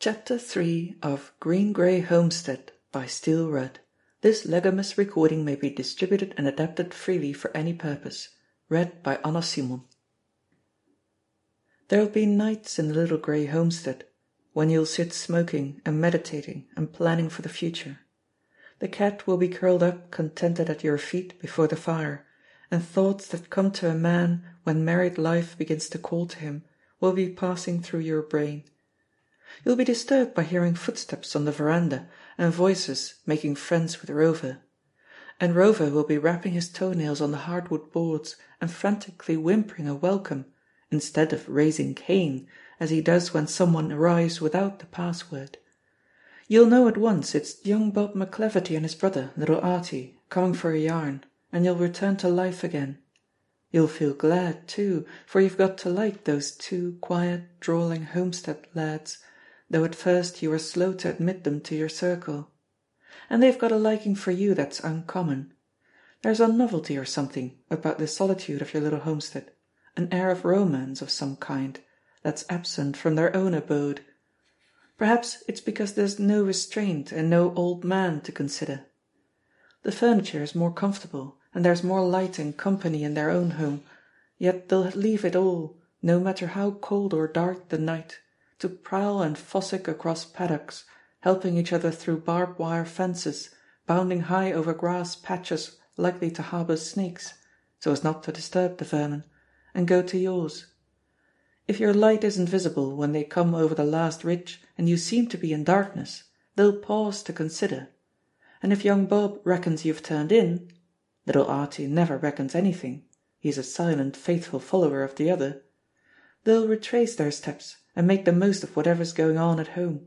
Chapter 3 of Green Grey Homestead by Steele Rudd. This legamus recording may be distributed and adapted freely for any purpose. Read by Anna Simon. There'll be nights in the little grey homestead when you'll sit smoking and meditating and planning for the future. The cat will be curled up contented at your feet before the fire, and thoughts that come to a man when married life begins to call to him will be passing through your brain. You'll be disturbed by hearing footsteps on the veranda and voices making friends with Rover. And Rover will be rapping his toenails on the hardwood boards and frantically whimpering a welcome, instead of raising Cain, as he does when someone arrives without the password. You'll know at once it's young Bob McCleverty and his brother, little Artie, coming for a yarn, and you'll return to life again. You'll feel glad, too, for you've got to like those two quiet, drawling homestead lads, though at first you were slow to admit them to your circle. And they've got a liking for you that's uncommon. There's a novelty or something about the solitude of your little homestead, an air of romance of some kind, that's absent from their own abode. Perhaps it's because there's no restraint and no old man to consider. The furniture is more comfortable, and there's more light and company in their own home, yet they'll leave it all, no matter how cold or dark the night, to prowl and fossick across paddocks, helping each other through barbed wire fences, bounding high over grass patches likely to harbour snakes, so as not to disturb the vermin, and go to yours. If your light isn't visible when they come over the last ridge and you seem to be in darkness, they'll pause to consider. And if young Bob reckons you've turned in, little Artie never reckons anything, he's a silent, faithful follower of the other, they'll retrace their steps and make the most of whatever's going on at home.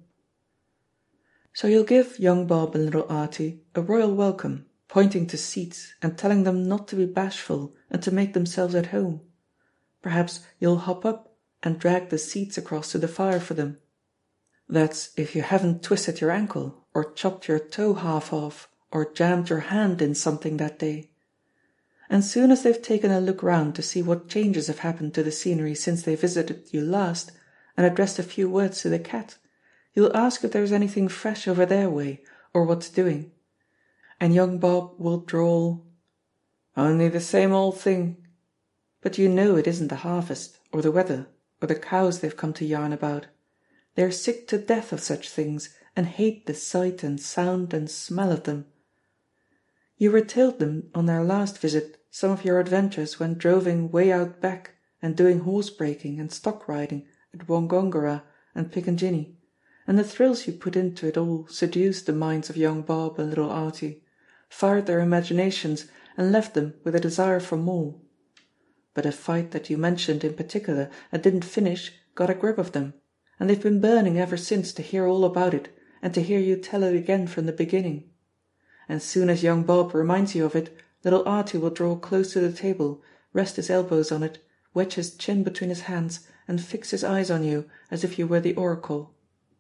So you'll give young Bob and little Artie a royal welcome, pointing to seats and telling them not to be bashful and to make themselves at home. Perhaps you'll hop up and drag the seats across to the fire for them. That's if you haven't twisted your ankle, or chopped your toe half off, or jammed your hand in something that day. And soon as they've taken a look round to see what changes have happened to the scenery since they visited you last, and addressed a few words to the cat, you'll ask if there's anything fresh over their way, or what's doing. And young Bob will drawl, "Only the same old thing." But you know it isn't the harvest, or the weather, or the cows they've come to yarn about. They're sick to death of such things, and hate the sight and sound and smell of them. You retailed them on their last visit some of your adventures when droving way out back and doing horse-breaking and stock-riding at Wongongora and Piccadilly, and the thrills you put into it all seduced the minds of young Bob and little Artie, fired their imaginations and left them with a desire for more. But a fight that you mentioned in particular and didn't finish got a grip of them, and they've been burning ever since to hear all about it and to hear you tell it again from the beginning. And soon as young Bob reminds you of it, little Artie will draw close to the table, rest his elbows on it, wedge his chin between his hands, and fix his eyes on you as if you were the oracle.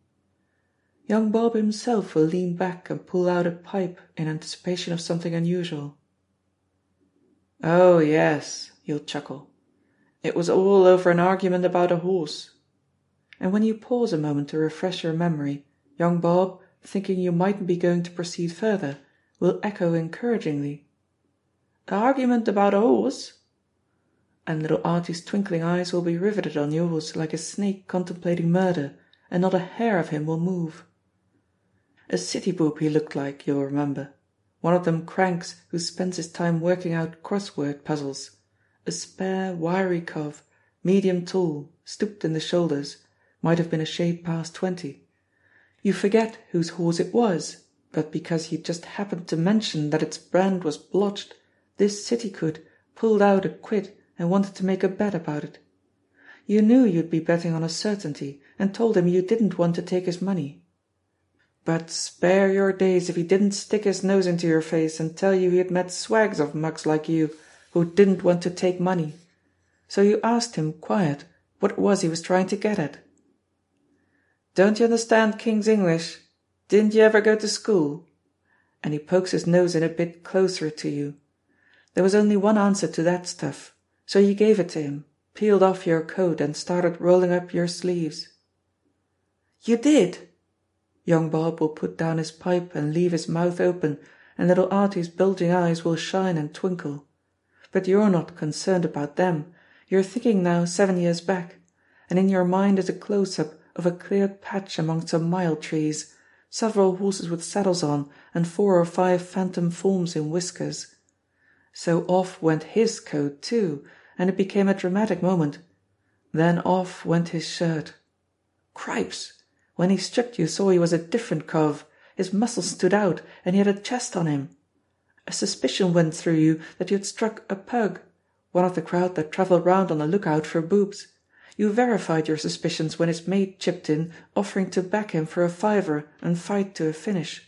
Young Bob himself will lean back and pull out a pipe in anticipation of something unusual. "Oh, yes," he'll chuckle. "It was all over an argument about a horse." And when you pause a moment to refresh your memory, young Bob, thinking you mightn't be going to proceed further, will echo encouragingly, "Argument about a horse?" And little Artie's twinkling eyes will be riveted on yours like a snake contemplating murder, and not a hair of him will move. A city boob he looked like, you'll remember. One of them cranks who spends his time working out crossword puzzles. A spare, wiry cove, medium tall, stooped in the shoulders, might have been a shade past 20. You forget whose horse it was, but because you just happened to mention that its brand was blotched, this city coot pulled out a quid and wanted to make a bet about it. You knew you'd be betting on a certainty and told him you didn't want to take his money. But spare your days if he didn't stick his nose into your face and tell you he had met swags of mugs like you who didn't want to take money. So you asked him quiet what it was he was trying to get at. "Don't you understand King's English? Didn't you ever go to school?" And he pokes his nose in a bit closer to you. There was only one answer to that stuff, so you gave it to him, peeled off your coat and started rolling up your sleeves. "You did?" Young Bob will put down his pipe and leave his mouth open, and little Artie's bulging eyes will shine and twinkle. But you're not concerned about them, you're thinking now 7 years back, and in your mind is a close-up of a cleared patch among some myall trees, several horses with saddles on, and 4 or 5 phantom forms in whiskers. So off went his coat too, and it became a dramatic moment. Then off went his shirt. Cripes! When he stripped you saw he was a different cove, his muscles stood out and he had a chest on him. A suspicion went through you that you had struck a pug, one of the crowd that travelled round on the lookout for boobs. You verified your suspicions when his mate chipped in, offering to back him for a fiver and fight to a finish.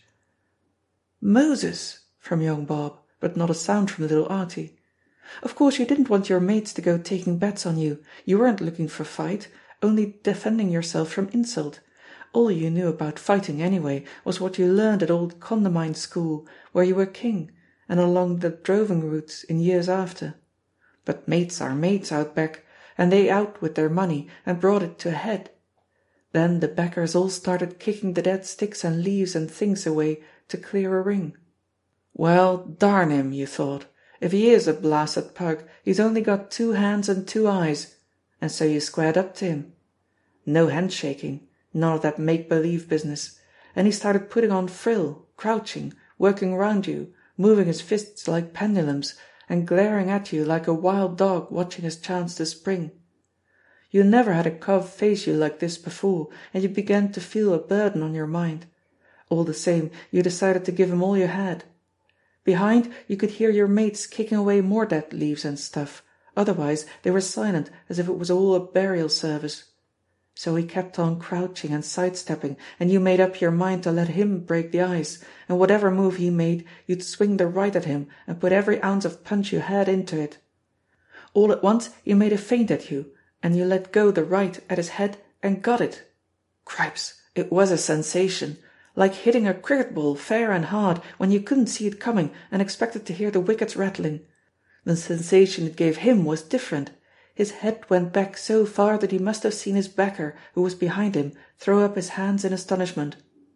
"Moses!" from young Bob, but not a sound from little Artie. Of course you didn't want your mates to go taking bets on you, you weren't looking for fight, only defending yourself from insult. All you knew about fighting, anyway, was what you learned at old Condamine School, where you were king, and along the droving routes in years after. But mates are mates out back, and they out with their money and brought it to a head. Then the backers all started kicking the dead sticks and leaves and things away to clear a ring. Well, darn him, you thought. If he is a blasted pug, he's only got 2 hands and 2 eyes, and so you squared up to him. No handshaking, none of that make-believe business, and he started putting on frill, crouching, working round you, moving his fists like pendulums, and glaring at you like a wild dog watching his chance to spring. You never had a cove face you like this before, and you began to feel a burden on your mind. All the same, you decided to give him all you had. Behind, you could hear your mates kicking away more dead leaves and stuff, otherwise they were silent as if it was all a burial service. So he kept on crouching and sidestepping, and you made up your mind to let him break the ice, and whatever move he made, you'd swing the right at him and put every ounce of punch you had into it. All at once he made a feint at you, and you let go the right at his head and got it. Cripes, it was a sensation, like hitting a cricket ball fair and hard when you couldn't see it coming and expected to hear the wickets rattling. The sensation it gave him was different. His head went back so far that he must have seen his backer, who was behind him, throw up his hands in astonishment.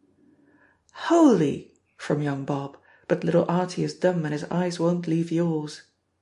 "Holy!" from young Bob, but little Artie is dumb and his eyes won't leave yours.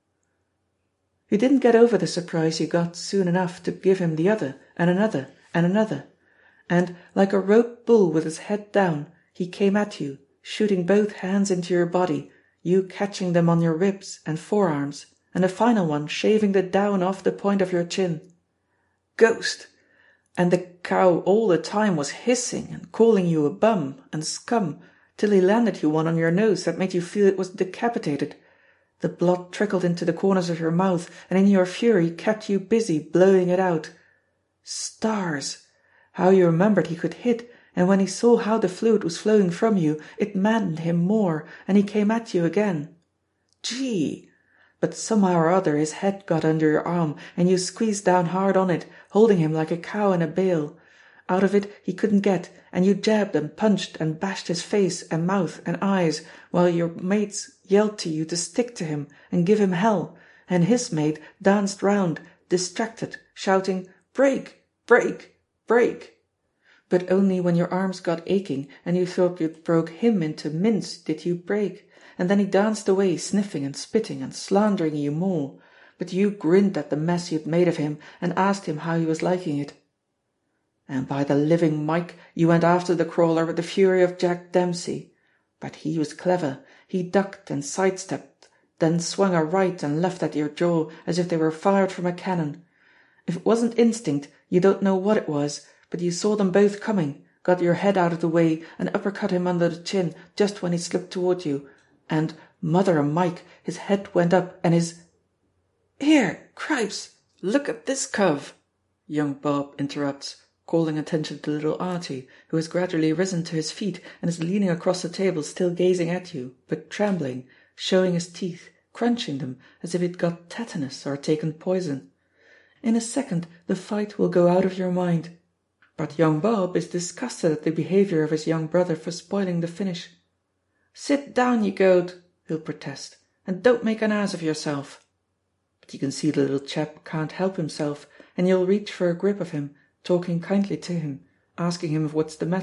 You didn't get over the surprise you got soon enough to give him the other, and another, and another. And, like a roped bull with his head down, he came at you, shooting both hands into your body, you catching them on your ribs and forearms, and the final one shaving the down off the point of your chin. Ghost! And the cow all the time was hissing and calling you a bum and scum, till he landed you one on your nose that made you feel it was decapitated. The blood trickled into the corners of your mouth, and in your fury kept you busy blowing it out. Stars! How you remembered he could hit, and when he saw how the fluid was flowing from you, it maddened him more, and he came at you again. Gee! But somehow or other his head got under your arm, and you squeezed down hard on it, holding him like a cow in a bale. Out of it he couldn't get, and you jabbed and punched and bashed his face and mouth and eyes, while your mates yelled to you to stick to him and give him hell, and his mate danced round, distracted, shouting, "Break! Break! Break!" But only when your arms got aching and you thought you'd broke him into mince did you break, and then he danced away sniffing and spitting and slandering you more, but you grinned at the mess you'd made of him and asked him how he was liking it. And by the living Mike, you went after the crawler with the fury of Jack Dempsey. But he was clever, he ducked and sidestepped, then swung a right and left at your jaw as if they were fired from a cannon. If it wasn't instinct, you don't know what it was, but you saw them both coming, got your head out of the way and uppercut him under the chin just when he slipped toward you, and, mother o' Mike, his head went up and his— "Here, Cripes, look at this cove," young Bob interrupts, calling attention to little Artie, who has gradually risen to his feet and is leaning across the table still gazing at you, but trembling, showing his teeth, crunching them as if he'd got tetanus or taken poison. In a second the fight will go out of your mind. But young Bob is disgusted at the behaviour of his young brother for spoiling the finish. "Sit down, you goat," he'll protest, "and don't make an ass of yourself." But you can see the little chap can't help himself, and you'll reach for a grip of him, talking kindly to him, asking him what's the matter,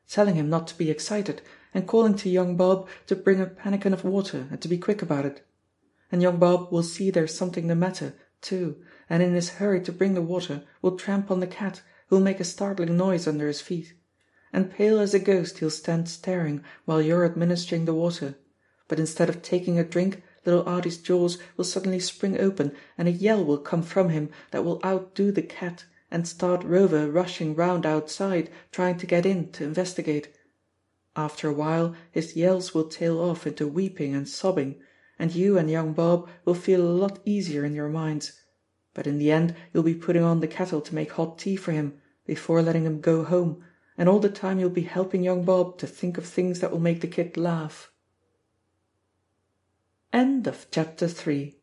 telling him not to be excited, and calling to young Bob to bring a pannikin of water and to be quick about it. And young Bob will see there's something the matter, too, and in his hurry to bring the water will tramp on the cat, who'll make a startling noise under his feet. And pale as a ghost he'll stand staring while you're administering the water, but instead of taking a drink little Artie's jaws will suddenly spring open and a yell will come from him that will outdo the cat and start Rover rushing round outside trying to get in to investigate. After a while his yells will tail off into weeping and sobbing, and you and young Bob will feel a lot easier in your minds, but in the end you'll be putting on the kettle to make hot tea for him before letting him go home, and all the time you'll be helping young Bob to think of things that will make the kid laugh. End of chapter 3.